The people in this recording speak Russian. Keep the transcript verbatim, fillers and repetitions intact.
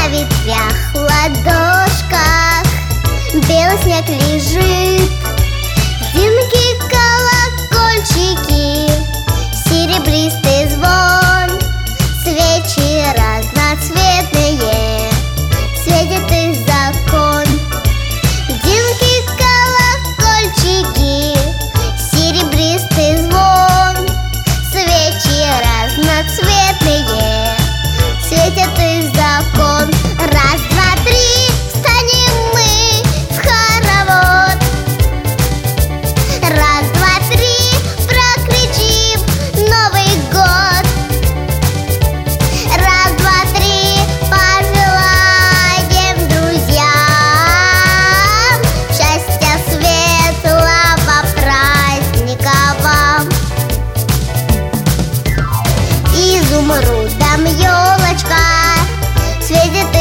ветвях, ладошках белый снег лежит. Динки, колокольчики, серебристый звон, свечи разноцветные, светит их закон. Динки, колокольчики, серебристый звон, свечи разноцветные, светит их закон. Раз, два, три, встанем мы в хоровод. Раз, два, три, прокричим Новый год. Раз, два, три, пожелаем друзьям счастья, светлого праздника вам. Изумрудом елочка светит